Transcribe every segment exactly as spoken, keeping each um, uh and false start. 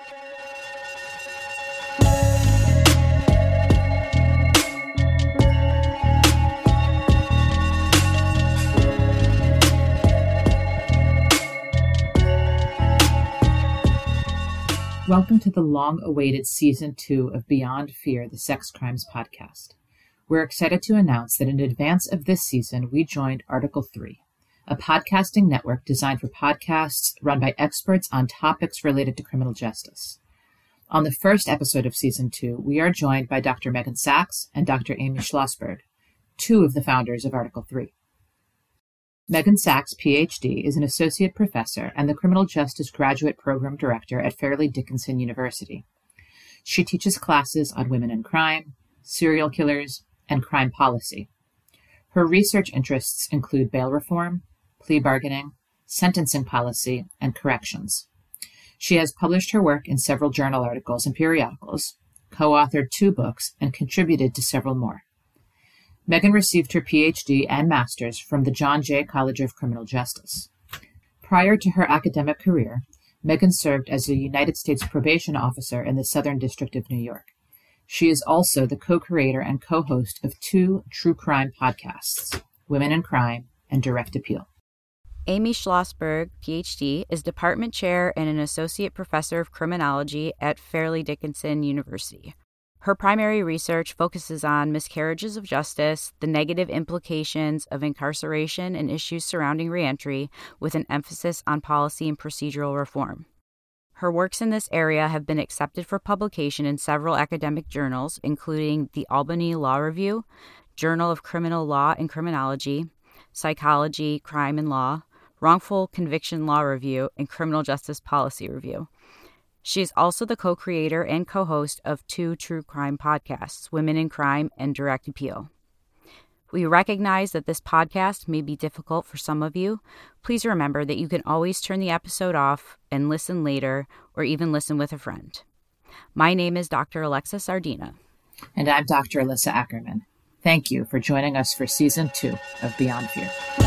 Welcome to the long-awaited Season two of Beyond Fear, the Sex Crimes podcast. We're excited to announce that in advance of this season, we joined Article three, a podcasting network designed for podcasts run by experts on topics related to criminal justice. On the first episode of Season two, we are joined by Doctor Megan Sachs and Doctor Amy Schlossberg, two of the founders of Article three. Megan Sachs, P H D, is an associate professor and the Criminal Justice Graduate Program Director at Fairleigh Dickinson University. She teaches classes on women in crime, serial killers, and crime policy. Her research interests include bail reform, plea bargaining, sentencing policy, and corrections. She has published her work in several journal articles and periodicals, co-authored two books, and contributed to several more. Megan received her P H D and master's from the John Jay College of Criminal Justice. Prior to her academic career, Megan served as a United States probation officer in the Southern District of New York. She is also the co-creator and co-host of two true crime podcasts, Women in Crime and Direct Appeal. Amy Schlossberg, P H D, is department chair and an associate professor of criminology at Fairleigh Dickinson University. Her primary research focuses on miscarriages of justice, the negative implications of incarceration, and issues surrounding reentry, with an emphasis on policy and procedural reform. Her works in this area have been accepted for publication in several academic journals, including the Albany Law Review, Journal of Criminal Law and Criminology, Psychology, Crime and Law, Wrongful Conviction Law Review, and Criminal Justice Policy Review. She is also the co-creator and co-host of two true crime podcasts, Women in Crime and Direct Appeal. We recognize that this podcast may be difficult for some of you. Please remember that you can always turn the episode off and listen later, or even listen with a friend. My name is Doctor Alexa Sardina. And I'm Doctor Alyssa Ackerman. Thank you for joining us for Season two of Beyond Fear.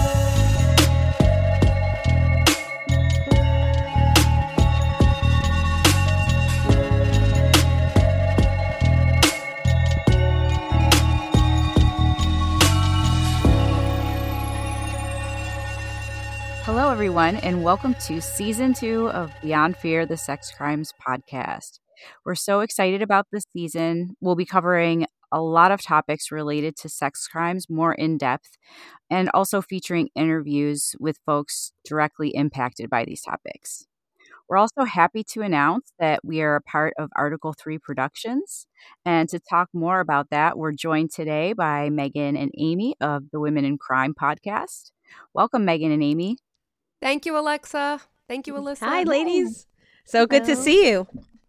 Hello, everyone, and welcome to Season two of Beyond Fear, the Sex Crimes podcast. We're so excited about this season. We'll be covering a lot of topics related to sex crimes more in depth, and also featuring interviews with folks directly impacted by these topics. We're also happy to announce that we are a part of Article three Productions. And to talk more about that, we're joined today by Megan and Amy of the Women in Crime podcast. Welcome, Megan and Amy. Thank you, Alexa. Thank you, Alyssa. Hi, ladies. So good to see you.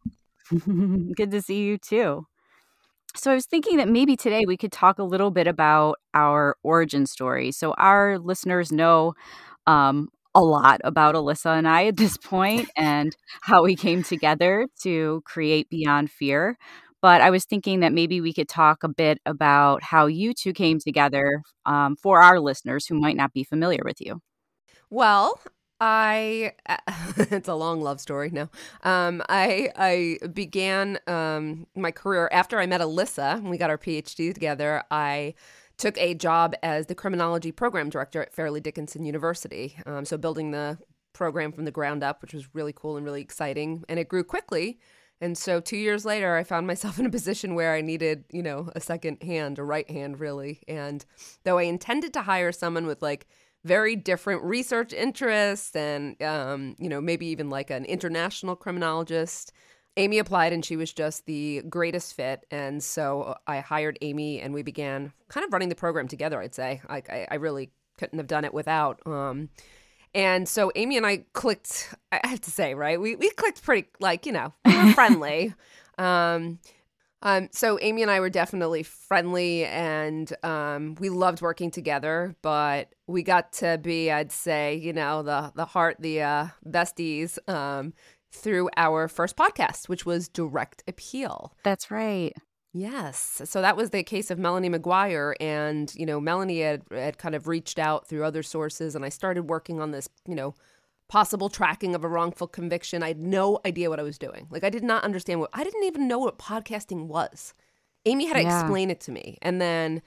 Good to see you, too. So I was thinking that maybe today we could talk a little bit about our origin story. So our listeners know um, a lot about Alyssa and I at this point and how we came together to create Beyond Fear. But I was thinking that maybe we could talk a bit about how you two came together um, for our listeners who might not be familiar with you. Well, I it's a long love story. No, um, I I began um, my career after I met Alyssa and we got our P H D together. I took a job as the criminology program director at Fairleigh Dickinson University. Um, so building the program from the ground up, which was really cool and really exciting, and it grew quickly. And so two years later, I found myself in a position where I needed, you know, a second hand, a right hand, really. And though I intended to hire someone with like very different research interests and, um, you know, maybe even like an international criminologist, Amy applied and she was just the greatest fit. And so I hired Amy and we began kind of running the program together, I'd say. I, I, I really couldn't have done it without. Um, and so Amy and I clicked, I have to say, right? We, we clicked pretty, like, you know, we were friendly. um, Um, so Amy and I were definitely friendly and um, we loved working together, but we got to be, I'd say, you know, the the heart, the uh, besties um, through our first podcast, which was Direct Appeal. That's right. Yes. So that was the case of Melanie McGuire. And, you know, Melanie had, had kind of reached out through other sources and I started working on this, you know, possible tracking of a wrongful conviction. I had no idea what I was doing. Like, I did not understand what, I didn't even know what podcasting was. Amy had to Yeah. explain it to me. And then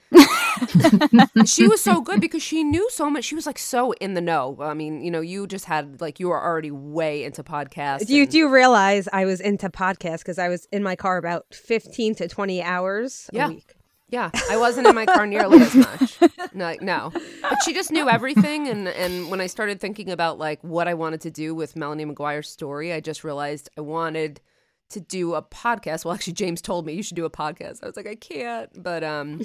she was so good because she knew so much. She was like so in the know. I mean, you know, you just had like, you were already way into podcasts. Do you and- do you realize I was into podcasts because I was in my car about fifteen to twenty hours Yeah. a week. Yeah, I wasn't in my car nearly as much. No, no, but she just knew everything. And, and when I started thinking about like what I wanted to do with Melanie McGuire's story, I just realized I wanted to do a podcast. Well, actually, James told me you should do a podcast. I was like, I can't. But um,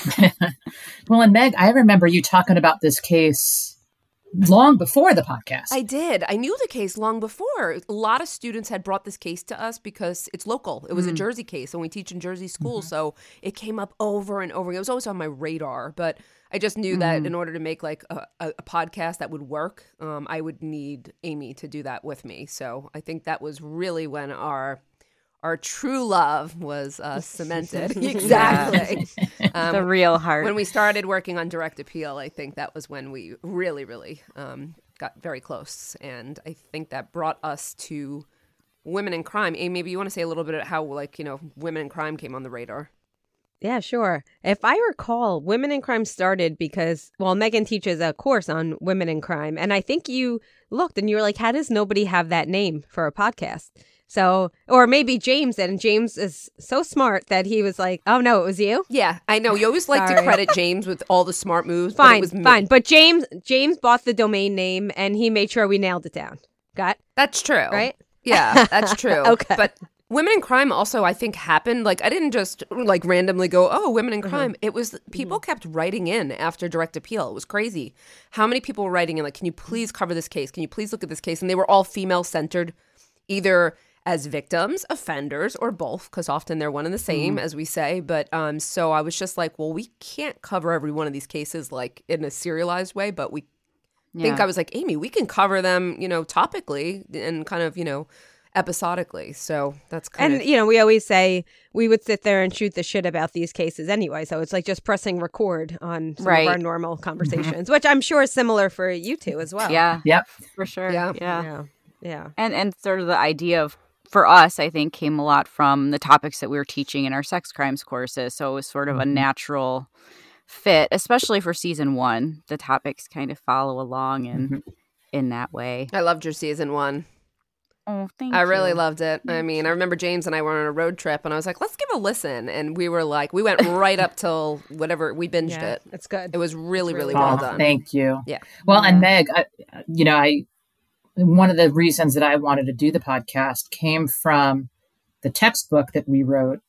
Well, and Meg, I remember you talking about this case long before the podcast. I did. I knew the case long before. A lot of students had brought this case to us because it's local. It was a Jersey case, and we teach in Jersey schools, so it came up over and over. It was always on my radar, but I just knew that in order to make like a, a, a podcast that would work, um, I would need Amy to do that with me. So I think that was really when our our true love was uh, cemented. Exactly. Um, the real heart. when we started working on Direct Appeal, I think that was when we really, really um, got very close. And I think that brought us to women in crime. Amy, maybe you want to say a little bit about how, like, you know, women in crime came on the radar. Yeah, sure. If I recall, Women in Crime started because, well, Megan teaches a course on women in crime. And I think you looked and you were like, how does nobody have that name for a podcast? So, or maybe James did. And James is so smart that he was like, oh, no, it was you? Yeah, I know. You always like to Sorry. credit James with all the smart moves. but it Fine, was me. fine. But James James bought the domain name and he made sure we nailed it down. Got That's true. right? Yeah, that's true. Okay. But women in crime also, I think, happened. Like, I didn't just like randomly go, oh, women in crime. It was people kept writing in after Direct Appeal. It was crazy. How many people were writing in, like, can you please cover this case? Can you please look at this case? And they were all female centered, either as victims, offenders, or both, because often they're one and the same, as we say. But um, so I was just like, well, we can't cover every one of these cases like in a serialized way, but we think Yeah. I was like, Amy, we can cover them, you know, topically and kind of, you know, episodically. So that's kind And, of you know, we always say we would sit there and shoot the shit about these cases anyway. So it's like just pressing record on some Right. of our normal conversations, which I'm sure is similar for you two as well. Yeah, Yep. for sure. Yeah. yeah. Yeah. Yeah. And and sort of the idea of, for us, I think, came a lot from the topics that we were teaching in our sex crimes courses. So it was sort of a natural fit, especially for season one. The topics kind of follow along in Mhm. in that way. I loved your season one. Oh, thank I you. really loved it. I mean, I remember James and I were on a road trip and I was like, let's give a listen. And we were like, we went right up till whatever, we binged Yeah. it. It's good. It was really, really Oh, well done. thank you. Yeah. Well, and Yeah. Meg, I, you know, I one of the reasons that I wanted to do the podcast came from the textbook that we wrote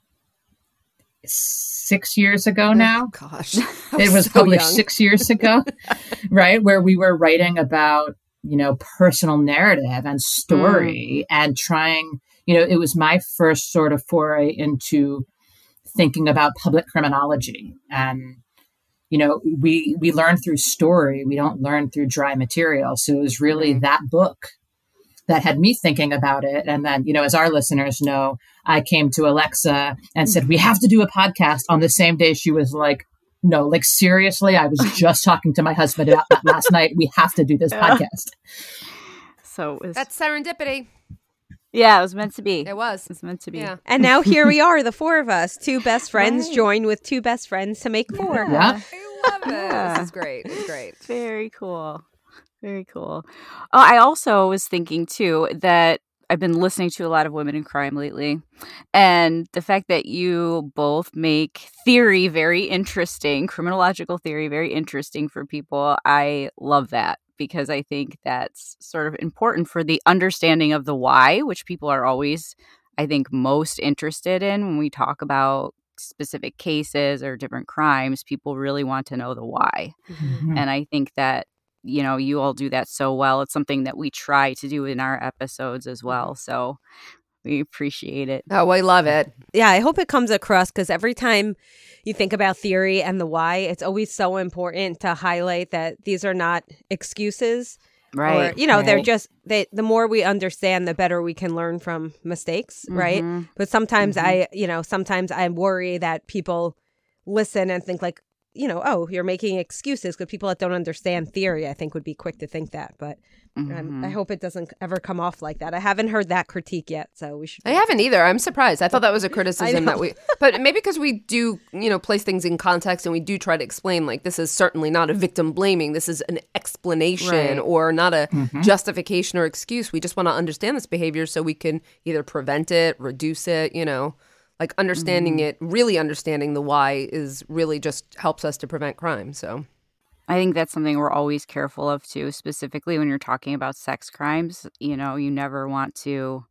six years ago now. Oh, gosh. It was so published young. six years ago, right? Where we were writing about, you know, personal narrative and story and trying, you know, it was my first sort of foray into thinking about public criminology. And, you know, we, we learn through story. We don't learn through dry material. So it was really that book that had me thinking about it. And then, you know, as our listeners know, I came to Alexa and said, we have to do a podcast on the same day. She was like, no, like seriously, I was just talking to my husband about that last night. We have to do this podcast. So it was, That's serendipity. yeah, it was meant to be. It was. It was meant to be. Yeah. And now here we are, the four of us, two best friends Right. joined with two best friends to make four. Yeah. I love it. Yeah. This is great. It's great. Very cool. Very cool. Oh, I also was thinking too that I've been listening to a lot of women in crime lately, and the fact that you both make theory very interesting, criminological theory very interesting for people. I love that because I think that's sort of important for the understanding of the why, which people are always, I think, most interested in when we talk about specific cases or different crimes. People really want to know the why. Mhm. And I think that, you know, you all do that so well. It's something that we try to do in our episodes as well. So we appreciate it. Oh, we love it. Yeah, I hope it comes across because every time you think about theory and the why, it's always so important to highlight that these are not excuses. Right. Or, you know, they're Right. just, they, the more we understand, the better we can learn from mistakes, right? Mhm. But sometimes Mhm. I, you know, sometimes I worry that people listen and think like, you know, oh, you're making excuses, because people that don't understand theory, I think, would be quick to think that. But um, Mm-hmm. I hope it doesn't ever come off like that. I haven't heard that critique yet, so we should. I haven't either. I'm surprised. I thought that was a criticism know. that we, but maybe because we do, you know, place things in context and we do try to explain, like, this is certainly not a victim blaming. This is an explanation Right. or not a Mhm. justification or excuse. We just want to understand this behavior so we can either prevent it, reduce it, you know, like understanding it, really understanding the why is really just helps us to prevent crime. So. I think that's something we're always careful of too, specifically when you're talking about sex crimes. You know, you never want to,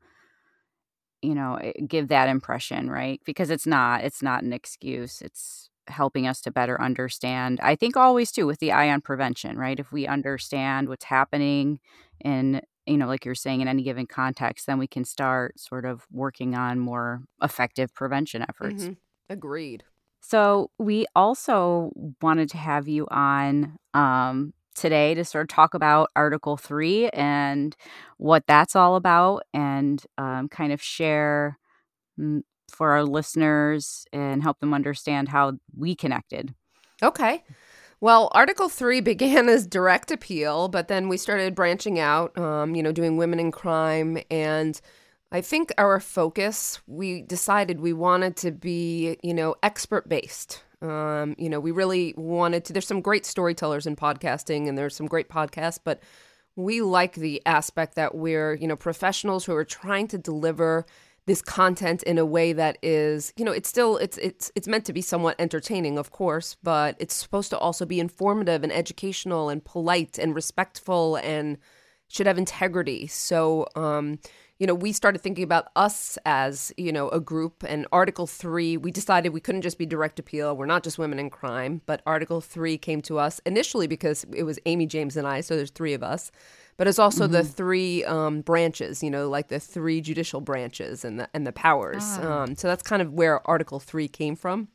you know, give that impression, right? Because it's not, it's not an excuse. It's helping us to better understand. I think always too with the eye on prevention, right? If we understand what's happening in, you know, like you're saying, in any given context, then we can start sort of working on more effective prevention efforts. Mhm. Agreed. So we also wanted to have you on um, today to sort of talk about Article three and what that's all about, and um, kind of share mm, for our listeners and help them understand how we connected. Okay. Well, Article three began as direct appeal, but then we started branching out, um, you know, doing women in crime. And I think our focus, we decided we wanted to be, you know, expert based. Um, you know, we really wanted to, there's some great storytellers in podcasting and there's some great podcasts, but we like the aspect that we're, you know, professionals who are trying to deliver this content in a way that is, you know, it's still, it's it's it's meant to be somewhat entertaining, of course, but it's supposed to also be informative and educational and polite and respectful and should have integrity. So, um, you know, we started thinking about us as, you know, a group, and Article three, we decided we couldn't just be direct appeal. We're not just women in crime, but Article three came to us initially because it was Amy, James, and I, so there's three of us. But it's also mm-hmm. the three um, branches, you know, like the three judicial branches and the and the powers. Ah. Um, so that's kind of where Article three came from.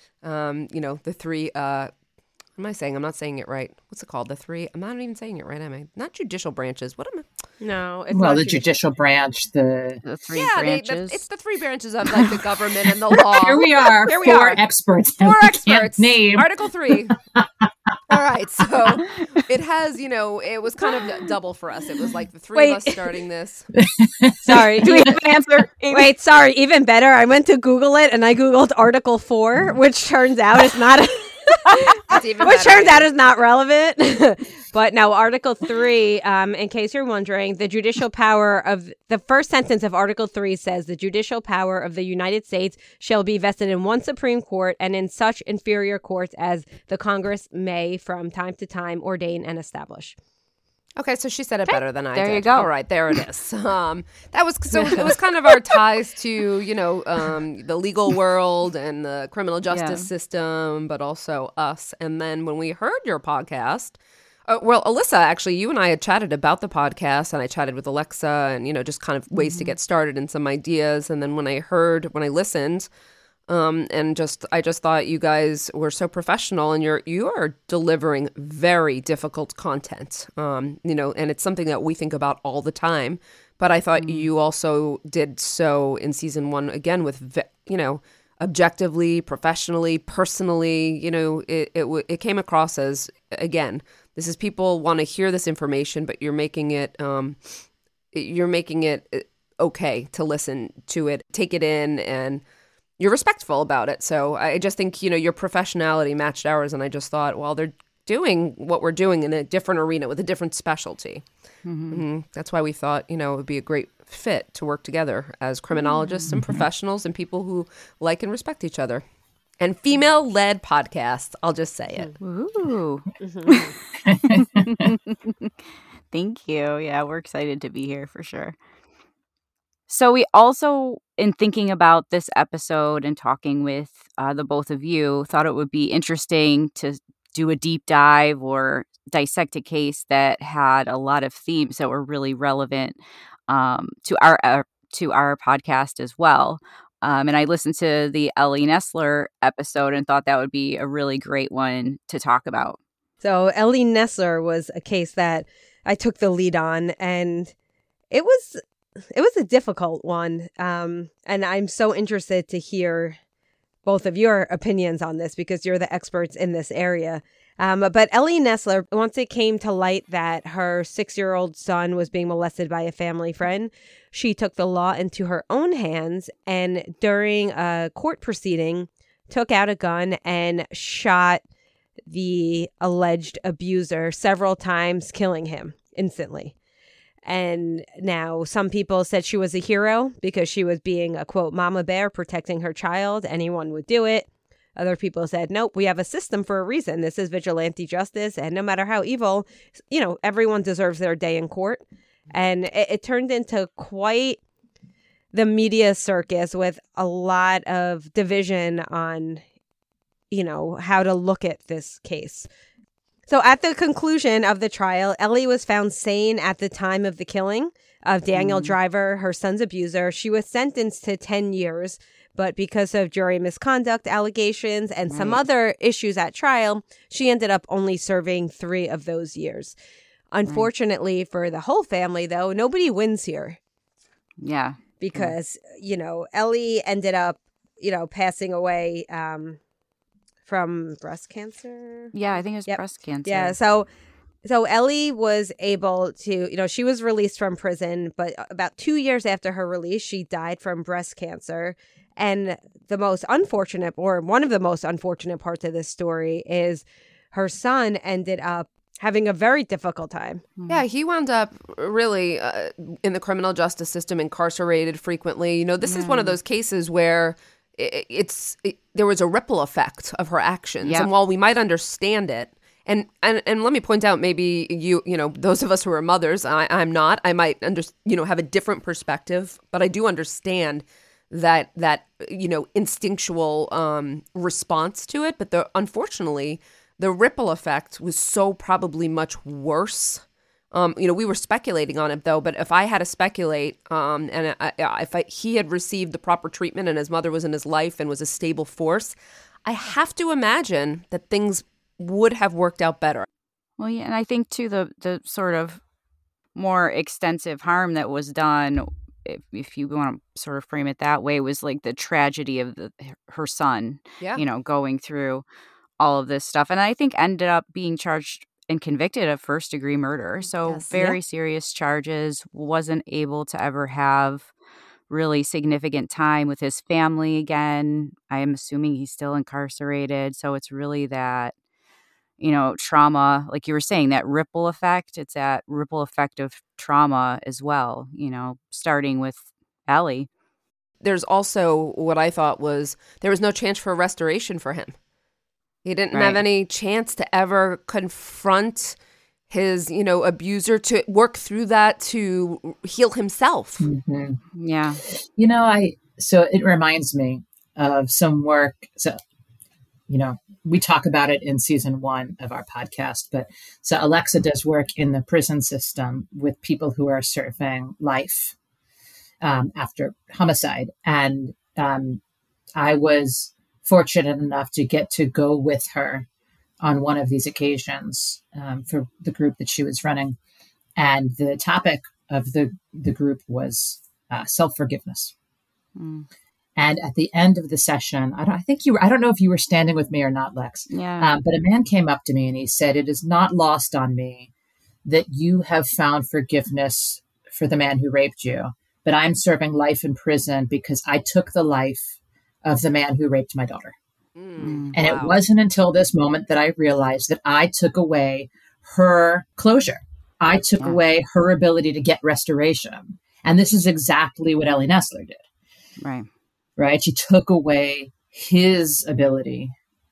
Um, you know, the three. Uh, what am I saying? I'm not saying it right. What's it called? The three. I'm not even saying it right, am I? Not judicial branches. What am I? No, it's well, not the judicial. judicial branch, the The three yeah, they, branches. the, it's the three branches of like the government and the law. here we are, Here we four are. experts. Four and we experts. can't name. Article three. All right, so it has, you know, it was kind of double for us. It was like the three Wait. of us starting this. Sorry. Do we have an answer? Amy? Wait, sorry. Even better. I went to Google it and I Googled Article four, which turns out is not. It's even Which better. turns out is not relevant. But no, Article three, um, in case you're wondering, the judicial power of the first sentence of Article three says the judicial power of the United States shall be vested in one Supreme Court and in such inferior courts as the Congress may from time to time ordain and establish. Okay, so she said it better than I There did. you go. All right, there it is. Um, that was so it was kind of our ties to, you know, um, the legal world and the criminal justice Yeah. system, but also us. And then when we heard your podcast, uh, well, Alyssa, actually, you and I had chatted about the podcast, and I chatted with Alexa, and you know, just kind of ways to get started and some ideas. And then when I heard, when I listened. Um, and just, I just thought you guys were so professional, and you're, you are delivering very difficult content. Um, you know, and it's something that we think about all the time. But I thought you also did so in season one again with, ve- you know, objectively, professionally, personally. You know, it it, w- it came across as, again, this is people want to hear this information, but you're making it, um, you're making it okay to listen to it, take it in, and you're respectful about it. So I just think, you know, your professionality matched ours. And I just thought, well, they're doing what we're doing in a different arena with a different specialty. Mm-hmm. Mm-hmm. That's why we thought, you know, it would be a great fit to work together as criminologists mm-hmm. and professionals and people who like and respect each other. And female-led podcasts, I'll just say it. Ooh. Thank you. Yeah, we're excited to be here for sure. So we also, in thinking about this episode and talking with uh, the both of you, thought it would be interesting to do a deep dive or dissect a case that had a lot of themes that were really relevant um, to our uh, to our podcast as well. Um, and I listened to the Ellie Nessler episode and thought that would be a really great one to talk about. So Ellie Nessler was a case that I took the lead on, and it was it was a difficult one. Um, and I'm so interested to hear both of your opinions on this because you're the experts in this area. Um, but Ellie Nestler, once it came to light that her six-year-old son was being molested by a family friend, she took the law into her own hands and during a court proceeding, took out a gun and shot the alleged abuser several times, killing him instantly. And now some people said she was a hero because she was being a, quote, mama bear protecting her child. Anyone would do it. Other people said, nope, we have a system for a reason. This is vigilante justice. And no matter how evil, you know, everyone deserves their day in court. And it, it turned into quite the media circus with a lot of division on, you know, how to look at this case. So at the conclusion of the trial, Ellie was found sane at the time of the killing of Daniel mm. Driver, her son's abuser. She was sentenced to ten years. But because of jury misconduct allegations and right. some other issues at trial, she ended up only serving three of those years. Unfortunately right. for the whole family, though, nobody wins here. Yeah. Because, yeah. you know, Ellie ended up, you know, passing away um, from breast cancer. Yeah, I think it was yep. breast cancer. Yeah, so... So Ellie was able to, you know, she was released from prison, but about two years after her release, she died from breast cancer. And the most unfortunate, or one of the most unfortunate parts of this story is her son ended up having a very difficult time. Yeah, he wound up really uh, in the criminal justice system, incarcerated frequently. You know, this mm. is one of those cases where it, it's it, there was a ripple effect of her actions. Yep. And while we might understand it, And, and and let me point out, maybe you you know those of us who are mothers, I, I'm not. I might under, you know have a different perspective, but I do understand that that you know instinctual um, response to it. But the unfortunately, the ripple effect was so probably much worse. Um, you know, we were speculating on it though. But if I had to speculate, um, and I, if I, he had received the proper treatment and his mother was in his life and was a stable force, I have to imagine that things would have worked out better. Well, yeah, and I think too the the sort of more extensive harm that was done, if, if you want to sort of frame it that way, was like the tragedy of the, her son, yeah. you know, going through all of this stuff. And I think ended up being charged and convicted of first degree murder. So yes, very yeah. serious charges, wasn't able to ever have really significant time with his family again. I am assuming he's still incarcerated. So it's really that, you know, trauma, like you were saying, that ripple effect. It's that ripple effect of trauma as well, you know, starting with Ellie. There's also what I thought was there was no chance for restoration for him. He didn't right. have any chance to ever confront his, you know, abuser, to work through that, to heal himself. Mm-hmm. Yeah. You know, I, so it reminds me of some work. So, you know, we talk about it in season one of our podcast, but so Alexa does work in the prison system with people who are serving life um, after homicide. And um, I was fortunate enough to get to go with her on one of these occasions um, for the group that she was running. And the topic of the, the group was uh, self-forgiveness. Mm. And at the end of the session, I, don't, I think you were, I don't know if you were standing with me or not, Lex, yeah. um, but a man came up to me and he said, "It is not lost on me that you have found forgiveness for the man who raped you, but I'm serving life in prison because I took the life of the man who raped my daughter." Mm, and wow. It wasn't until this moment that I realized that I took away her closure. I took yeah. away her ability to get restoration. And this is exactly what Ellie Nestler did. Right. Right? She took away his ability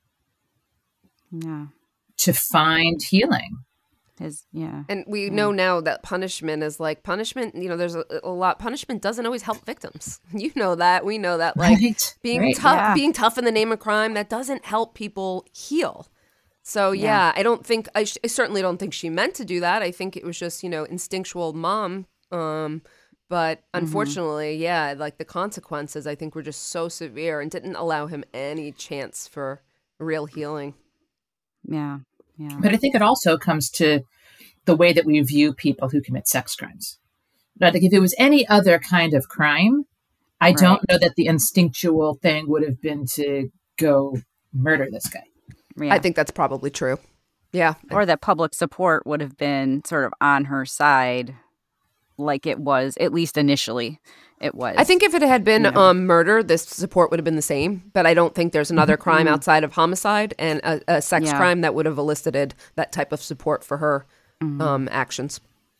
yeah. to find healing. His, yeah. And we yeah. know now that punishment is like punishment, you know, there's a, a lot, punishment doesn't always help victims. You know that, we know that, like right. being right. tough, yeah. being tough in the name of crime, that doesn't help people heal. So yeah, yeah. I don't think, I, sh- I certainly don't think she meant to do that. I think it was just, you know, instinctual mom. Um, but unfortunately, mm-hmm. yeah, like the consequences I think were just so severe and didn't allow him any chance for real healing. Yeah. Yeah. But I think it also comes to the way that we view people who commit sex crimes. But like if it was any other kind of crime, I right. don't know that the instinctual thing would have been to go murder this guy. Yeah. I think that's probably true. Yeah. Or that public support would have been sort of on her side, like it was, at least initially it was. I think if it had been you know. um, murder, this support would have been the same. But I don't think there's another crime Mm-hmm. outside of homicide and a, a sex Yeah. crime that would have elicited that type of support for her Mm-hmm. um, actions.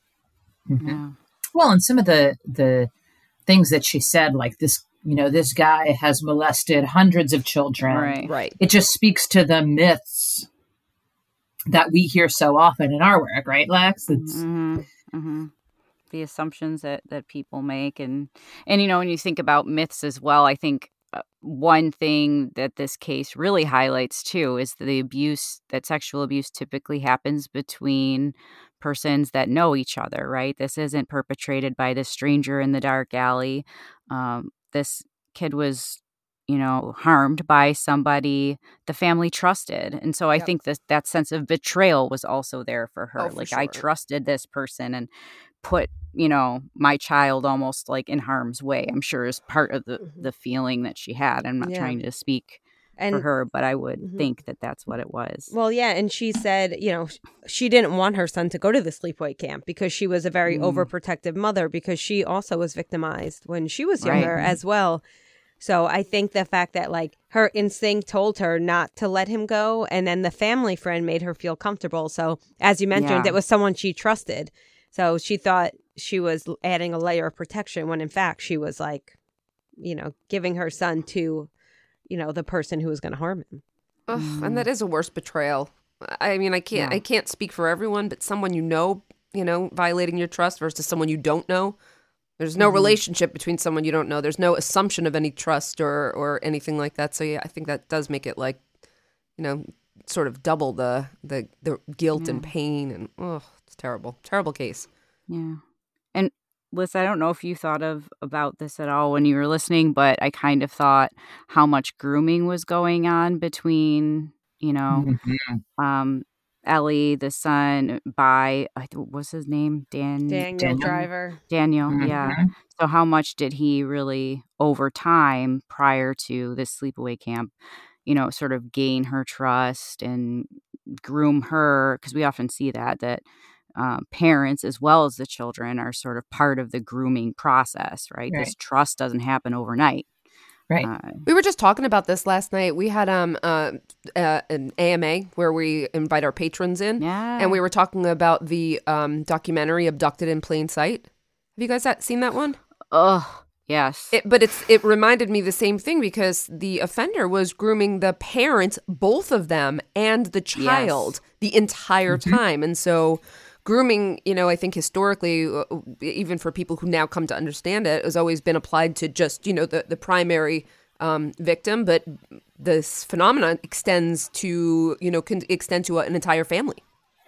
Yeah. Well, and some of the the things that she said, like this, you know, this guy has molested hundreds of children. Right. Right. It just speaks to the myths that we hear so often in our work, right, Lex? It's Mm-hmm. Mm-hmm. The assumptions that, that people make. And, and, you know, when you think about myths as well, I think uh, one thing that this case really highlights too is the abuse, that sexual abuse typically happens between persons that know each other, right? This isn't perpetrated by this stranger in the dark alley. Um, this kid was, you know, harmed by somebody the family trusted. And so I Yep. think that that sense of betrayal was also there for her. Oh, for like I sure. trusted this person and put, you know, my child almost like in harm's way, I'm sure is part of the, Mm-hmm. the feeling that she had. I'm not Yeah. trying to speak And for her, but I would Mhm. think that that's what it was. well, yeah, and she said, you know, she didn't want her son to go to the sleepaway camp because she was a very Mm. overprotective mother because she also was victimized when she was Right. younger as well. So I think the fact that like her instinct told her not to let him go, and then the family friend made her feel comfortable. So as you mentioned, Yeah. it was someone she trusted. So she thought she was adding a layer of protection when in fact she was like, you know, giving her son to, you know, the person who was going to harm him. Ugh, Mm. And that is a worse betrayal. I mean, I can't Yeah. I can't speak for everyone, but someone you know, you know, violating your trust versus someone you don't know. There's no Mhm. relationship between someone you don't know. There's no assumption of any trust or or anything like that. So yeah, I think that does make it like, you know, sort of double the the, the guilt and Yeah. pain and oh, it's terrible. Terrible case. Yeah. And Liz, I don't know if you thought of about this at all when you were listening, but I kind of thought how much grooming was going on between, you know, Mhm. um, Ellie, the son, by, I th- what's his name? Dan Daniel Daniel. Driver. Daniel. Yeah. Mhm. So how much did he really, over time, prior to this sleepaway camp, you know, sort of gain her trust and groom her? Because we often see that, that um, parents as well as the children are sort of part of the grooming process, right? Right. This trust doesn't happen overnight. Right. Uh, We were just talking about this last night. We had um uh, uh an A M A where we invite our patrons in. yeah. And we were talking about the um, documentary "Abducted in Plain Sight." Have you guys that, seen that one? Oh, yes. It, but it's it reminded me the same thing because the offender was grooming the parents, both of them, and the child the entire time. And so, grooming, you know, I think historically, uh, even for people who now come to understand it, has always been applied to just you know the the primary um, victim, but this phenomenon extends to you know can extend to an entire family.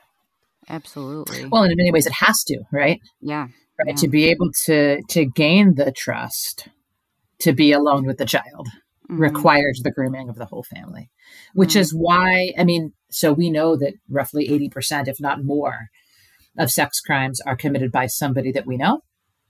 Absolutely. Well, and in many ways, it has to, right? yeah. Right. Yeah. To be able to to gain the trust, to be alone with the child, Mhm. requires the grooming of the whole family, which Mhm. is why, I mean, so we know that roughly eighty percent, if not more, of sex crimes are committed by somebody that we know.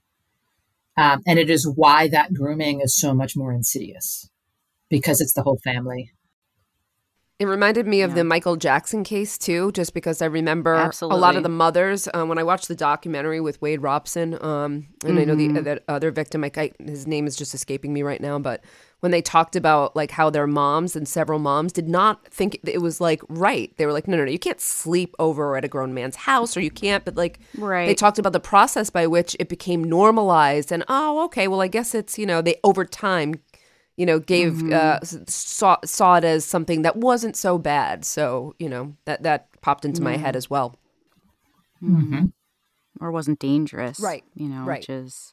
Um, and it is why that grooming is so much more insidious, because it's the whole family. It reminded me of Yeah. the Michael Jackson case too, just because I remember a lot Absolutely. of the mothers um, when I watched the documentary with Wade Robson, um, and I know the Mhm. that other victim. I, I, his name is just escaping me right now, but when they talked about like how their moms and several moms did not think it was like right, they were like, no, no, no, you can't sleep over at a grown man's house, or you can't. But like, Right. they talked about the process by which it became normalized, and oh, okay, well, I guess it's you know they over time. You know, gave Mhm. uh, s- saw saw it as something that wasn't so bad. So you know that that popped into my Yeah. head as well. Mhm. Or wasn't dangerous. Right, You know, right. which is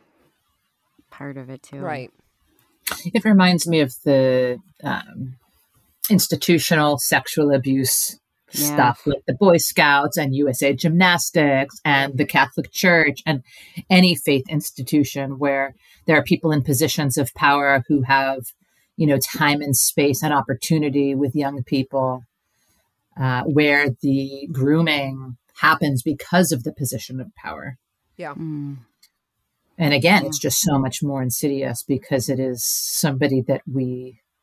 part of it too. Right. It reminds me of the um, institutional sexual abuse Yeah. stuff with the Boy Scouts and U S A Gymnastics and the Catholic Church and any faith institution where there are people in positions of power who have, you know, time and space and opportunity with young people, uh, where the grooming happens because of the position of power. Mm. And again, Yeah. it's just so much more insidious because it is somebody that we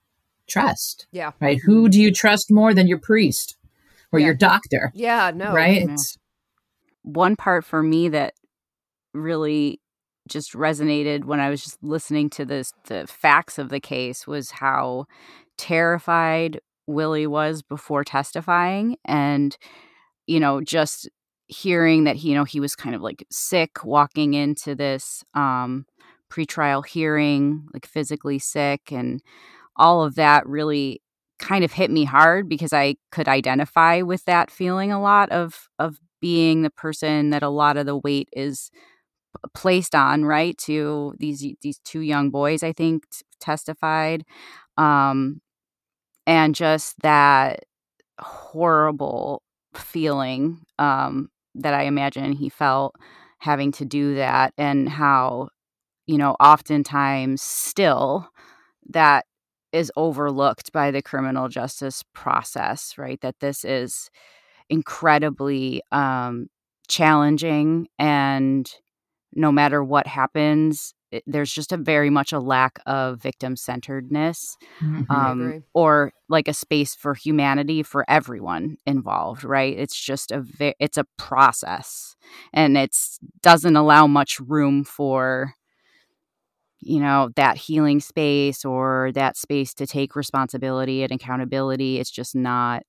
trust. Yeah. Right. Who do you trust more than your priest or Yeah. your doctor? Yeah, no. Right. Yeah. It's, One part for me that really just resonated when I was just listening to this, the facts of the case, was how terrified Willie was before testifying. And, you know, just hearing that, he, you know, he was kind of like sick walking into this um, pretrial hearing, like physically sick, and all of that really kind of hit me hard because I could identify with that feeling a lot of, of being the person that a lot of the weight is placed on, right, to these these two young boys, I think, t- testified, um, and just that horrible feeling um, that I imagine he felt having to do that, and how, you know, oftentimes still that is overlooked by the criminal justice process, right? That this is incredibly um, challenging, and no matter what happens, it, there's just a very much a lack of victim centeredness, Mhm. I um, agree. or like a space for humanity for everyone involved. Right? It's just a ve- it's a process, and it's doesn't allow much room for, you know, that healing space or that space to take responsibility and accountability. It's just not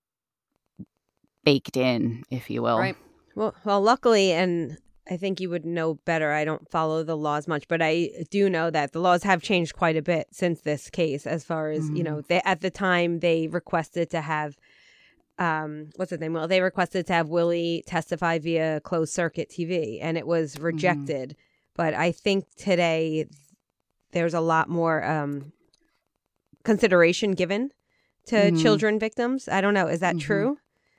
baked in, if you will. Right. Well, well, luckily, and I think you would know better. I don't follow the laws much, but I do know that the laws have changed quite a bit since this case. As far as you know, they, at the time they requested to have, um, what's his name? Well, they requested to have Willie testify via closed circuit T V, and it was rejected. But I think today there's a lot more um, consideration given to Mhm. children victims. I don't know. Is that Mhm. true?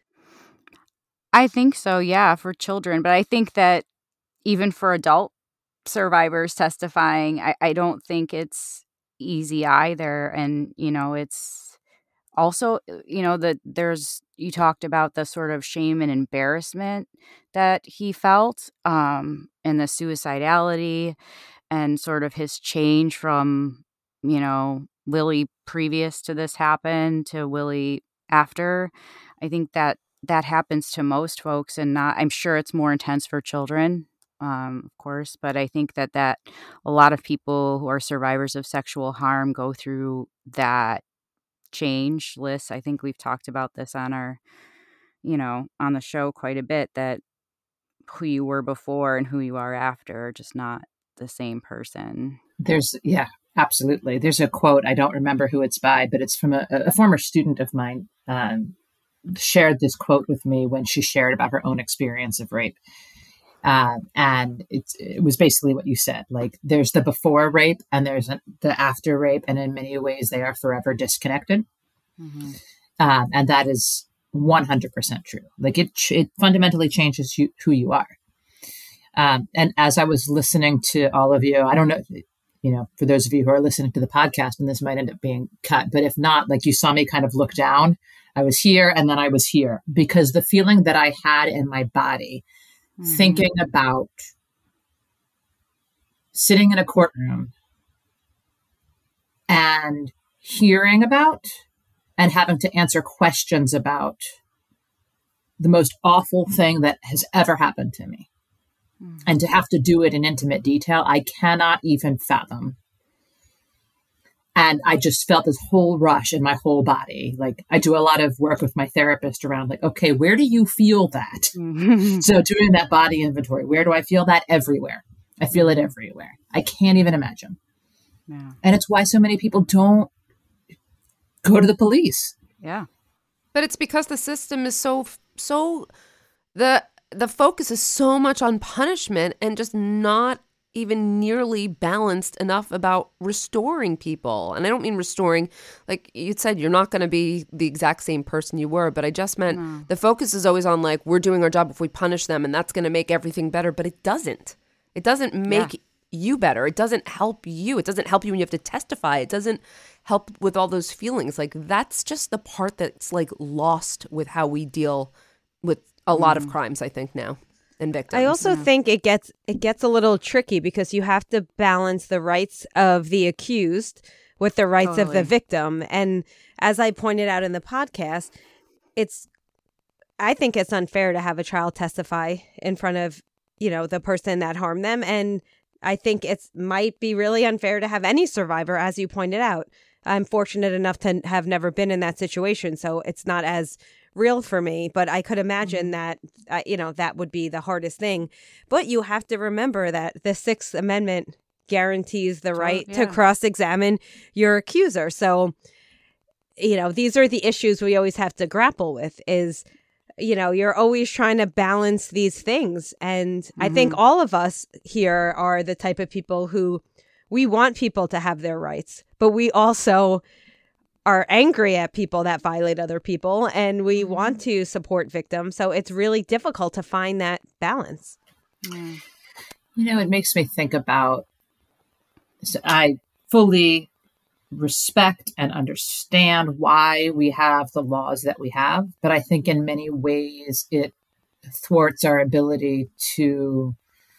I think so, yeah, for children. But I think that even for adult survivors testifying, I, I don't think it's easy either. And, you know, it's also, you know, that there's, you talked about the sort of shame and embarrassment that he felt, um, and the suicidality and sort of his change from, you know, Willie previous to this happened to Willie after. I think that that happens to most folks, and not, I'm sure it's more intense for children, um, of course, but I think that that a lot of people who are survivors of sexual harm go through that change. Liz, I think we've talked about this on our, you know, on the show quite a bit, that who you were before and who you are after are just not the same person. There's, yeah, absolutely. There's a quote, I don't remember who it's by, but it's from a, a former student of mine, um, shared this quote with me when she shared about her own experience of rape. Uh, and it's, it was basically what you said. Like, there's the before rape and there's a, the after rape. And in many ways, they are forever disconnected. Mm-hmm. Um, and that is one hundred percent true. Like, it, it fundamentally changes you, who you are. Um, and as I was listening to all of you, I don't know, you know, for those of you who are listening to the podcast, and this might end up being cut, but if not, like, you saw me kind of look down. I was here and then I was here, because the feeling that I had in my body, mm-hmm. thinking about sitting in a courtroom and hearing about and having to answer questions about the most awful thing that has ever happened to me. Mm-hmm. And to have to do it in intimate detail, I cannot even fathom. And I just felt this whole rush in my whole body. Like, I do a lot of work with my therapist around, like, okay, where do you feel that? Mm-hmm. So doing that body inventory, where do I feel that? Everywhere. I feel it everywhere. I can't even imagine. Yeah. And it's why so many people don't go to the police. Yeah. But it's because the system is so, so, the the focus is so much on punishment and just not even nearly balanced enough about restoring people. And I don't mean restoring, like you said, you're not going to be the exact same person you were, but I just meant no. The focus is always on, like, we're doing our job if we punish them and that's going to make everything better, but it doesn't. It doesn't make yeah. you better. It doesn't help you. It doesn't help you when you have to testify. It doesn't help with all those feelings. Like, that's just the part that's, like, lost with how we deal with a lot mm. of crimes, I think, now. And victims. I also yeah. think it gets it gets a little tricky because you have to balance the rights of the accused with the rights Totally. of the victim. And as I pointed out in the podcast, it's, I think it's unfair to have a child testify in front of, you know, the person that harmed them. And I think it's might be really unfair to have any survivor, as you pointed out. I'm fortunate enough to have never been in that situation, so it's not as real for me. But I could imagine that, uh, you know, that would be the hardest thing. But you have to remember that the Sixth Amendment guarantees the right yeah. to cross-examine your accuser. So, you know, these are the issues we always have to grapple with is, you know, you're always trying to balance these things. And I think all of us here are the type of people who we want people to have their rights, but we also are angry at people that violate other people, and we want to support victims. So it's really difficult to find that balance. You know, it makes me think about, so I fully respect and understand why we have the laws that we have, but I think in many ways it thwarts our ability to,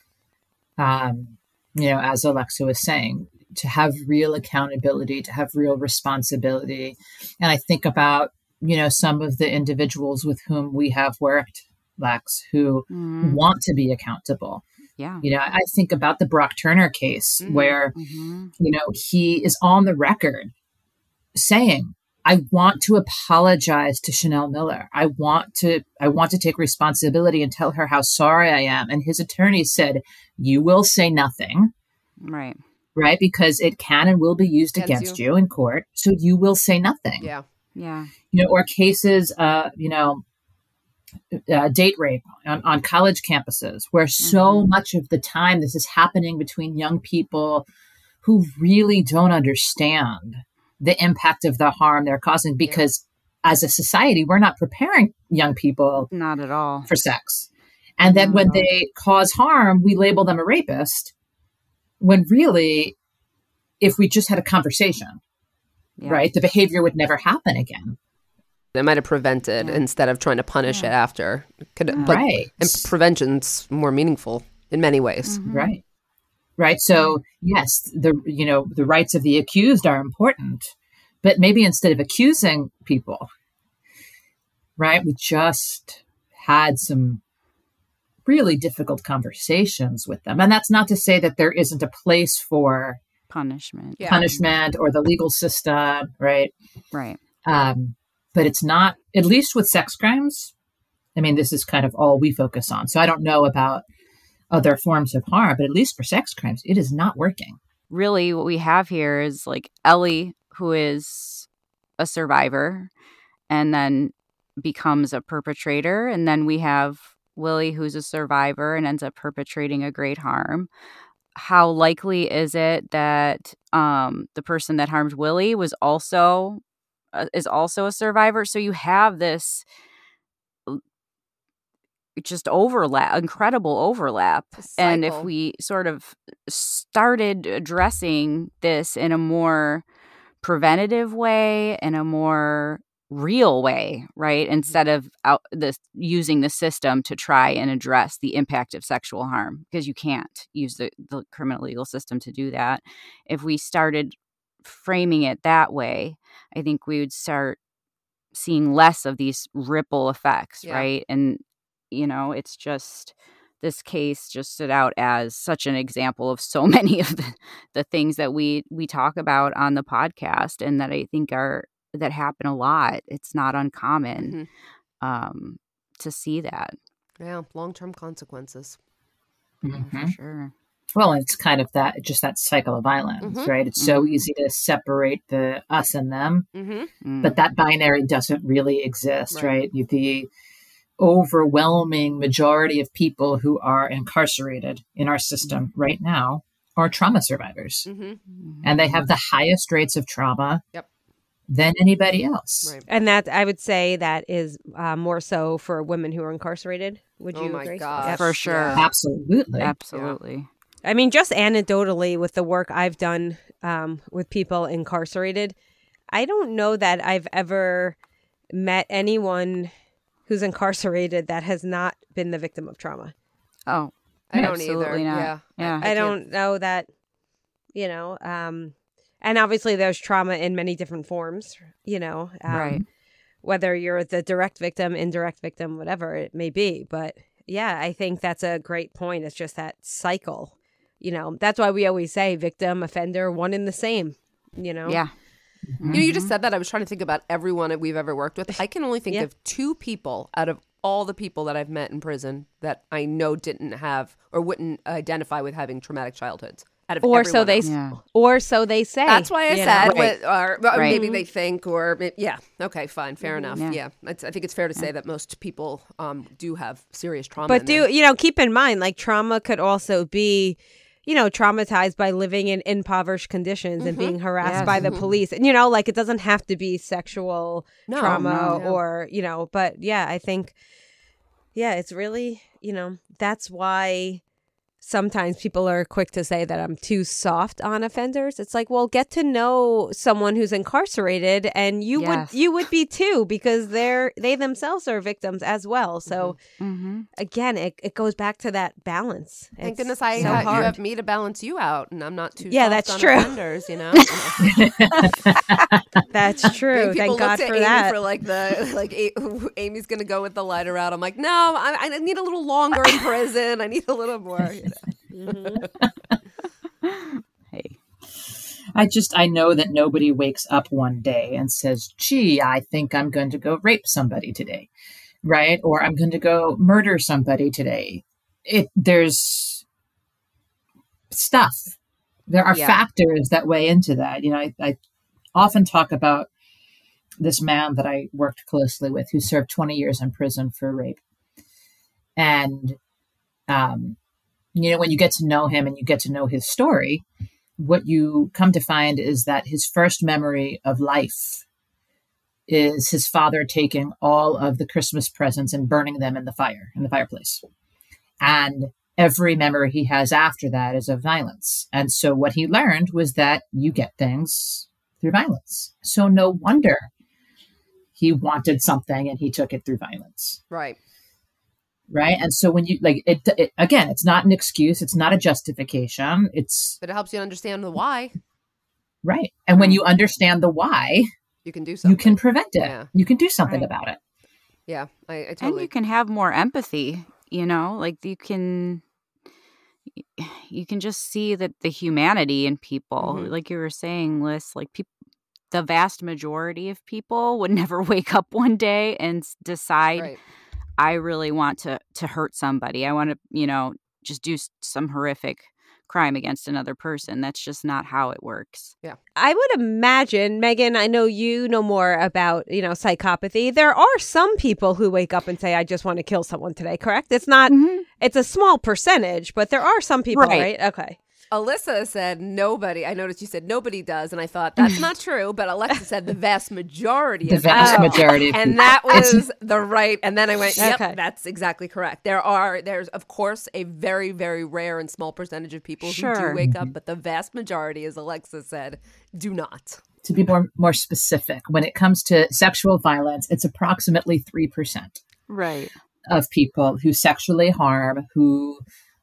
um, you know, as Alexa was saying, to have real accountability, to have real responsibility. And I think about, you know, some of the individuals with whom we have worked, Lex, who Mm. want to be accountable. Yeah. You know, I think about the Brock Turner case Mhm. where, Mm-hmm. you know, he is on the record saying, I want to apologize to Chanel Miller. I want to, I want to take responsibility and tell her how sorry I am. And his attorney said, you will say nothing, Right. right? Because it can and will be used Against against you. you in court. So you will say nothing. Yeah. Yeah. You know, or cases, uh, you know, uh, date rape on, on college campuses, where so Mhm. much of the time this is happening between young people who really don't understand the impact of the harm they're causing, because as a society, we're not preparing young people Not at all. for sex. And then when No. they cause harm, we label them a rapist, when really, if we just had a conversation, Yeah. right, the behavior would never happen again. They might have prevented Yeah. instead of trying to punish Yeah. it after. Could, Yeah. but, Right. And prevention's more meaningful in many ways. Mhm. Right. Right. So yes, the, you know, the rights of the accused are important, but maybe instead of accusing people, right, we just had some really difficult conversations with them. And that's not to say that there isn't a place for Punishment. Yeah. punishment or the legal system, right? Right. Um, but it's not, at least with sex crimes. I mean, this is kind of all we focus on. So I don't know about other forms of harm, but at least for sex crimes, it is not working. Really, what we have here is like Ellie, who is a survivor and then becomes a perpetrator. And then we have Willie, who's a survivor and ends up perpetrating a great harm. How likely is it that um, the person that harmed Willie was also uh, is also a survivor? So you have this just overlap, incredible overlap. A And if cycle. we sort of started addressing this in a more preventative way, in a more real way, right? Instead of out this using the system to try and address the impact of sexual harm, because you can't use the, the criminal legal system to do that. If we started framing it that way, I think we would start seeing less of these ripple effects, Yeah. right? And, you know, it's just, this case just stood out as such an example of so many of the, the things that we we talk about on the podcast, and that I think are that happen a lot. It's not uncommon Mhm. um, to see that. Yeah. Long-term consequences. Yeah, Mhm. for sure. Well, it's kind of that, just that cycle of violence, Mhm. right? It's so Mhm. easy to separate the us and them, Mm-hmm. Mm. but that binary doesn't really exist, Right. right? You- The overwhelming majority of people who are incarcerated in our system right now are trauma survivors, Mm-hmm. Mhm. and they have the highest rates of trauma Yep. than anybody else. Right. And that, I would say, that is uh, more so for women who are incarcerated. Would Oh you my agree? gosh. Yep. For sure. Yeah. Absolutely. Absolutely. I mean, just anecdotally with the work I've done um, with people incarcerated, I don't know that I've ever met anyone who's incarcerated that has not been the victim of trauma. Oh, I don't either. absolutely not. Yeah. Yeah. I, can't- don't know that, you know, um, And obviously there's trauma in many different forms, you know, um, Right. whether you're the direct victim, indirect victim, whatever it may be. But yeah, I think that's a great point. It's just that cycle, you know, that's why we always say victim, offender, one in the same, you know? Yeah. You know, you just said that. I was trying to think about everyone that we've ever worked with. I can only think Yeah. of two people out of all the people that I've met in prison that I know didn't have or wouldn't identify with having traumatic childhoods. Out of Or so everyone they, else. Yeah. or so they say. That's why I you know? said, Right. what, or, or Right. maybe they think, or may- yeah, okay, fine, fair enough. Yeah. Yeah, It's, I think it's fair to say that most people um, do have serious trauma. But in do there. you know? Keep in mind, like trauma could also be, you know, traumatized by living in impoverished conditions and being harassed Yes. by the police. And you know, like it doesn't have to be sexual No, trauma no. or you know. But yeah, I think, yeah, it's really you know that's why. Sometimes people are quick to say that I'm too soft on offenders. It's like, well, get to know someone who's incarcerated, and you Yes. would you would be too, because they're they themselves are victims as well. So Mm-hmm. again, it, it goes back to that balance. Thank It's goodness I so ha- you hard. have me to balance you out, and I'm not too. Yeah, soft that's on true. Offenders, you know. That's true. People Thank look God to for Amy that. for like the like A- Amy's gonna go with the lighter route. I'm like, no, I, I need a little longer in prison. I need a little more. You know? Hey. I just, I know that nobody wakes up one day and says, gee, I think I'm going to go rape somebody today, right? Or I'm going to go murder somebody today. It, there's stuff. There are Yeah. factors that weigh into that. You know, I, I often talk about this man that I worked closely with who served twenty years in prison for rape. And, um, you know, when you get to know him and you get to know his story, what you come to find is that his first memory of life is his father taking all of the Christmas presents and burning them in the fire, in the fireplace. And every memory he has after that is of violence. And so what he learned was that you get things through violence. So no wonder he wanted something and he took it through violence. Right. Right. And so when you like it, it, again, it's not an excuse. It's not a justification. It's But it helps you understand the why. right. And when you understand the why, You can do something. you can prevent it. Yeah. You can do something Right. about it. Yeah, I, I And totally. you can have more empathy, you know, like you can you can just see that the humanity in people, Mhm. like you were saying, Liz, like people, the vast majority of people would never wake up one day and s- decide, Right. I really want to to hurt somebody. I want to, you know, just do s- some horrific crime against another person. That's just not how it works. I would imagine, Megan, I know you know more about, you know, psychopathy. There are some people who wake up and say, I just want to kill someone today, correct? It's not, it's a small percentage, but there are some people, Right. right? Okay. Alyssa said nobody. I noticed you said nobody does, and I thought that's not true. But Alexa said the vast majority The of vast Oh. majority of and people. that was the right. And then I went, yep, Okay. that's exactly correct. There are, there's of course a very, very rare and small percentage of people who Sure. do wake up, but the vast majority, as Alexa said, do not. To be more, more specific, when it comes to sexual violence, it's approximately three percent Right. of people who sexually harm, who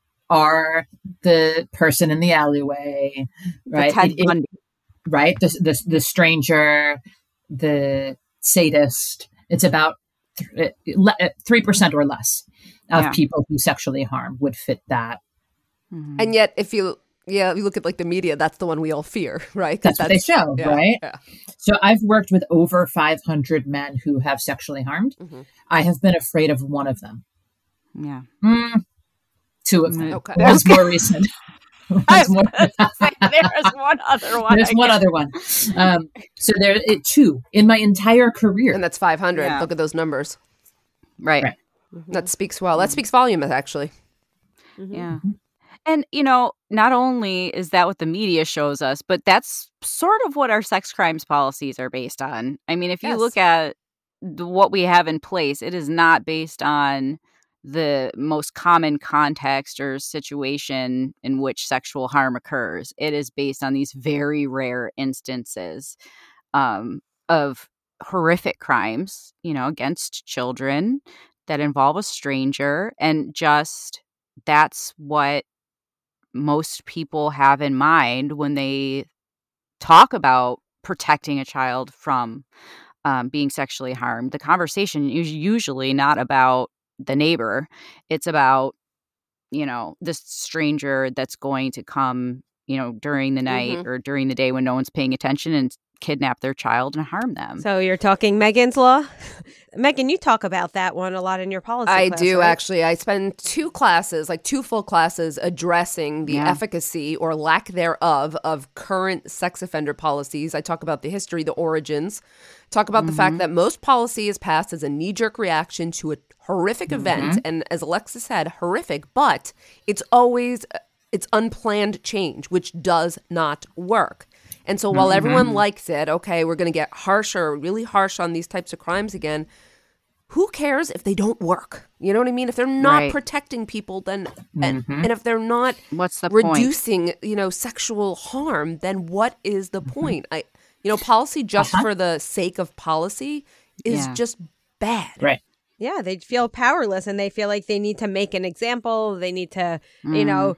are the person in the alleyway, right? The Ted It- it- Bundy. right? The, the, the stranger, the sadist. It's about th- le- three percent or less of Yeah. people who sexually harm would fit that. Mhm. And yet, if you, yeah, you look at like the media, that's the one we all fear, right? 'Cause That's what they show, yeah, right? Yeah. So I've worked with over five hundred men who have sexually harmed. Mhm. I have been afraid of one of them. Yeah. Mm, two of them. Okay. One's more recent. One's more- There's one other one. There's I one guess. other one. Um, so there, it, two in my entire career. And that's five hundred. Yeah. Look at those numbers. Right. Right. That speaks well. That speaks volume, actually. Yeah. And, you know, not only is that what the media shows us, but that's sort of what our sex crimes policies are based on. I mean, if you Yes. look at the, what we have in place, it is not based on the most common context or situation in which sexual harm occurs. It is based on these very rare instances um, of horrific crimes, you know, against children that involve a stranger. And just that's what most people have in mind when they talk about protecting a child from um, being sexually harmed, the conversation is usually not about the neighbor. It's about, you know, this stranger that's going to come, you know, during the night Mm-hmm. or during the day when no one's paying attention and kidnap their child and harm them. So you're talking Megan's Law? Megan, you talk about that one a lot in your policy I class, do right? actually. I spend two classes, like two full classes, addressing the Yeah. efficacy or lack thereof of current sex offender policies. I talk about the history, the origins, talk about the fact that most policy is passed as a knee-jerk reaction to a horrific event. And as Alexa said, horrific, but it's always, it's unplanned change, which does not work. And so while everyone likes it, okay, we're going to get harsher, really harsh on these types of crimes again, who cares if they don't work? You know what I mean? If they're not Right. protecting people, then and, and if they're not What's the point? reducing, you know, sexual harm, then what is the point? I, you know, policy just for the sake of policy is Yeah. just bad. Right. Yeah, they feel powerless and they feel like they need to make an example. They need to, you know,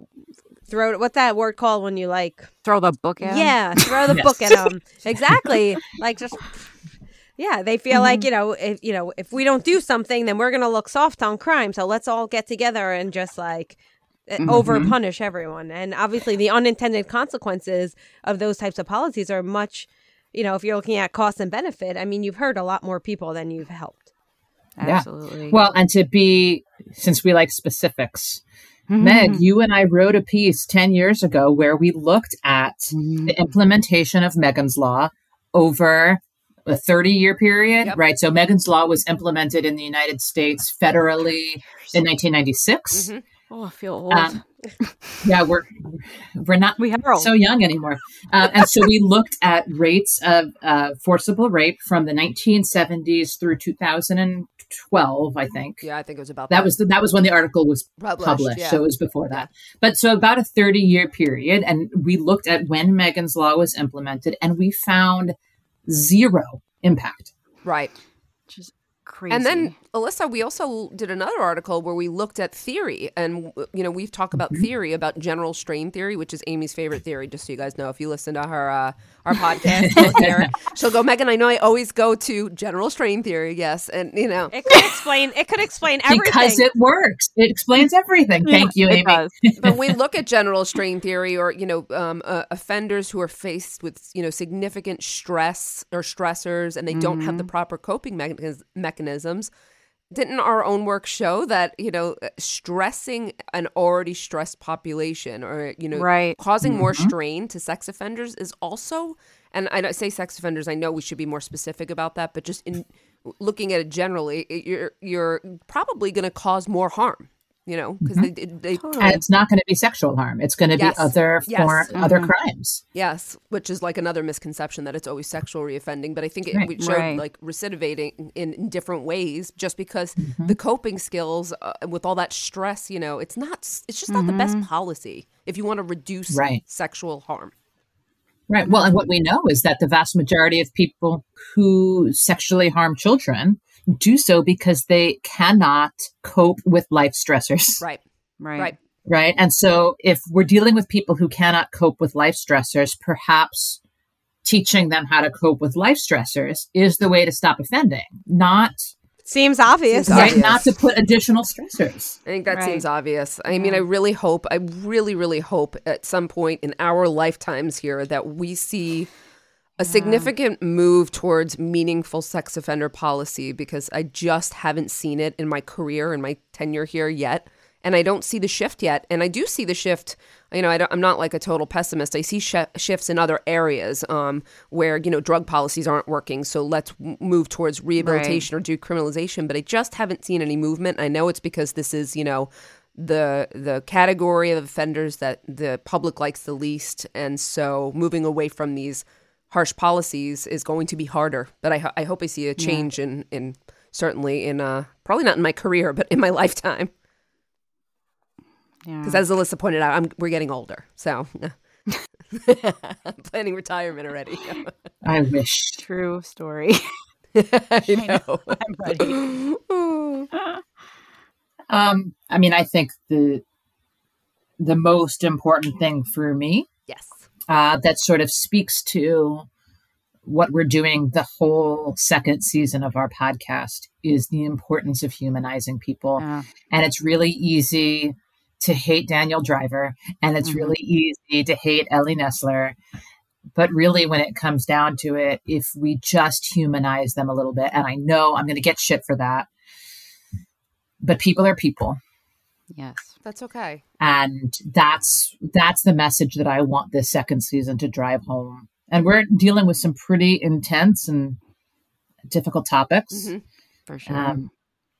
throw what's that word called when you like, Throw the book at 'em? yeah, throw the Yes. book at them. Exactly. Like just, yeah, they feel like, you know, if, you know, if we don't do something, then we're going to look soft on crime. So let's all get together and just like over punish everyone. And obviously the unintended consequences of those types of policies are much, you know, if you're looking at cost and benefit, I mean, you've hurt a lot more people than you've helped. Absolutely. Well, and to be, since we like specifics, Meg, you and I wrote a piece ten years ago where we looked at the implementation of Megan's Law over a thirty-year period, Yep. right? So Megan's Law was implemented in the United States federally in nineteen ninety-six. Mhm. Oh, I feel old. Um, yeah, we're we're not we are old. so young anymore. Uh, and so we looked at rates of uh, forcible rape from the nineteen seventies through two thousand twelve, I think. Yeah, I think it was about That that. was the, that was when the article was Published, published, yeah. so it was before that. But so about a thirty year period, and we looked at when Megan's Law was implemented, and we found zero impact. right. Which is crazy. And then, Alyssa, we also did another article where we looked at theory. And, you know, we've talked about theory, about general strain theory, which is Amy's favorite theory, just so you guys know. If you listen to her uh, our podcast, you'll hear it. She'll go, Megan, I know I always go to general strain theory, yes. And, you know, It could explain, it could explain everything. Because it works. It explains everything. Thank you, it Amy. does. but we look at general strain theory or, you know, um, uh, offenders who are faced with, you know, significant stress or stressors and they don't have the proper coping mechanis- mechanisms. Didn't our own work show that, you know, stressing an already stressed population or, you know, Right. causing more strain to sex offenders is also, and I don't say sex offenders, I know we should be more specific about that, but just in looking at it generally, it, you're, you're probably going to cause more harm, you know, because they, they, And it's not going to be sexual harm. It's going to Yes. be other Yes. for Mhm. other crimes. yes, which is like another misconception that it's always sexual reoffending, but I think it Right. we showed Right. like recidivating in, in different ways just because Mm-hmm. the coping skills uh, with all that stress, you know, it's not, it's just not the best policy if you want to reduce Right. sexual harm. Right. Well, and what we know is that the vast majority of people who sexually harm children do so because they cannot cope with life stressors. Right. Right. Right. Right. And so if we're dealing with people who cannot cope with life stressors, perhaps teaching them how to cope with life stressors is the way to stop offending, not, Seems obvious. Seems right, obvious. not to put additional stressors. I think that Right. seems obvious. I mean, I really hope, I really, really hope at some point in our lifetimes here that we see a significant move towards meaningful sex offender policy because I just haven't seen it in my career, in my tenure here yet. And I don't see the shift yet. And I do see the shift, you know, I don't, I'm not like a total pessimist. I see sh- shifts in other areas um, where, you know, drug policies aren't working. So let's w- move towards rehabilitation or decriminalization. But I just haven't seen any movement. I know it's because this is, you know, the the category of offenders that the public likes the least. And so moving away from these harsh policies is going to be harder. But I, ho- I hope I see a change in, in certainly in, uh, probably not in my career, but in my lifetime. Yeah. Because as Alyssa pointed out, I'm, we're getting older. So I'm planning retirement already. I wish. True story. I know. I'm ready. Um, I mean, I think the the most important thing for me Yes. uh, that sort of speaks to what we're doing the whole second season of our podcast is the importance of humanizing people. Yeah. And it's really easy to hate Daniel Driver, and it's Mhm. really easy to hate Ellie Nessler. But really, when it comes down to it, if we just humanize them a little bit, and I know I'm going to get shit for that, but people are people. Yes. That's okay. And that's that's the message that I want this second season to drive home. And we're dealing with some pretty intense and difficult topics. Mm-hmm. For sure. Um,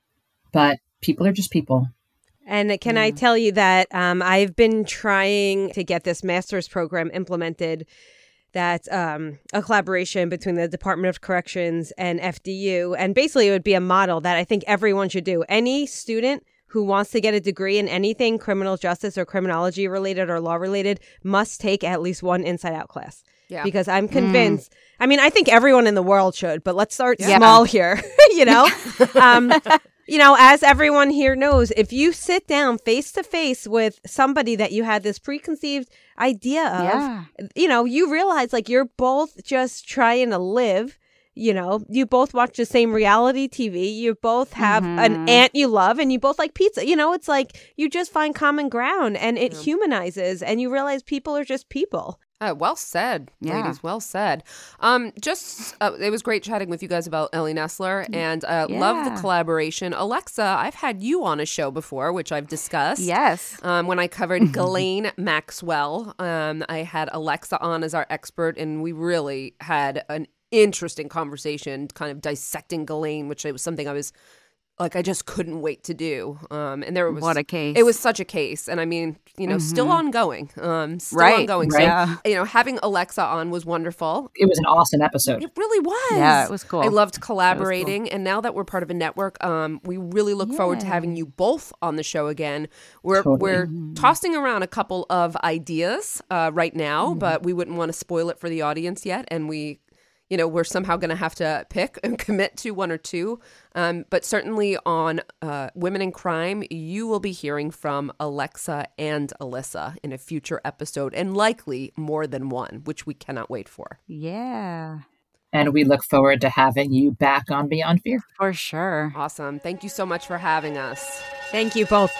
but people are just people. And can I Yeah. tell you that um, I've been trying to get this master's program implemented. That's um, a collaboration between the Department of Corrections and F D U. And basically, it would be a model that I think everyone should do. Any student who wants to get a degree in anything criminal justice or criminology related or law related must take at least one Inside Out class. Yeah. Because I'm convinced, I mean, I think everyone in the world should, but let's start Yeah. small here, you know? um, you know, as everyone here knows, if you sit down face to face with somebody that you had this preconceived idea of, Yeah. you know, you realize like you're both just trying to live. You know, you both watch the same reality T V. You both have an Mhm. aunt you love and you both like pizza. You know, it's like you just find common ground and it Yeah. humanizes and you realize people are just people. Uh, well said, Yeah. ladies. Well said. Um, just uh, it was great chatting with you guys about Ellie Nessler, and uh, love the Yeah. collaboration. Alexa, I've had you on a show before, which I've discussed. Yes. Um, when I covered Ghislaine Maxwell, um, I had Alexa on as our expert, and we really had an interesting conversation, kind of dissecting Ghislaine, which was something I was like, I just couldn't wait to do. Um, and there was What a case. It was such a case, and I mean, you know, still Mhm. ongoing, um, still Right. ongoing. Right. Yeah. So, you know, having Alexa on was wonderful. It was an awesome episode. It really was. Yeah, it was cool. I loved collaborating, and now that we're part of a network, um, we really look forward to Yeah. having you both on the show again. We're Totally. we're tossing around a couple of ideas uh, right now, but we wouldn't want to spoil it for the audience yet, and we. You know, we're somehow going to have to pick and commit to one or two. Um, but certainly on uh, Women in Crime, you will be hearing from Alexa and Alyssa in a future episode, and likely more than one, which we cannot wait for. Yeah. And we look forward to having you back on Beyond Fear. For sure. Awesome. Thank you so much for having us. Thank you both.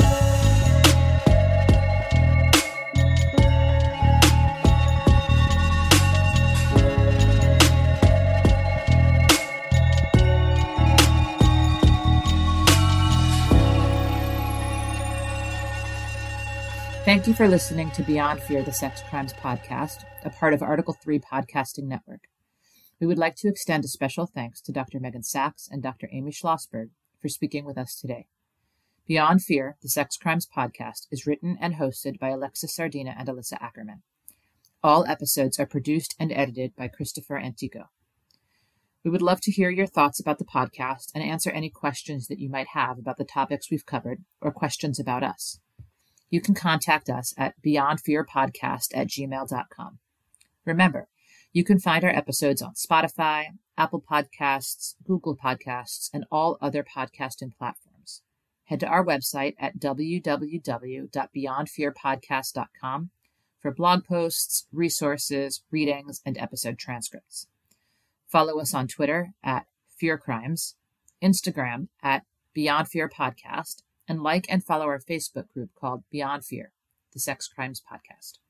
Thank you for listening to Beyond Fear, the Sex Crimes Podcast, a part of Article three Podcasting Network. We would like to extend a special thanks to Doctor Megan Sachs and Doctor Amy Schlossberg for speaking with us today. Beyond Fear, the Sex Crimes Podcast, is written and hosted by Alexis Sardina and Alyssa Ackerman. All episodes are produced and edited by Christopher Antico. We would love to hear your thoughts about the podcast and answer any questions that you might have about the topics we've covered or questions about us. You can contact us at beyondfearpodcast at gmail dot com. Remember, you can find our episodes on Spotify, Apple Podcasts, Google Podcasts, and all other podcasting platforms. Head to our website at w w w dot beyond fear podcast dot com for blog posts, resources, readings, and episode transcripts. Follow us on Twitter at Fear Crimes, Instagram at Beyond Fear Podcast, and like and follow our Facebook group called Beyond Fear, the Sex Crimes Podcast.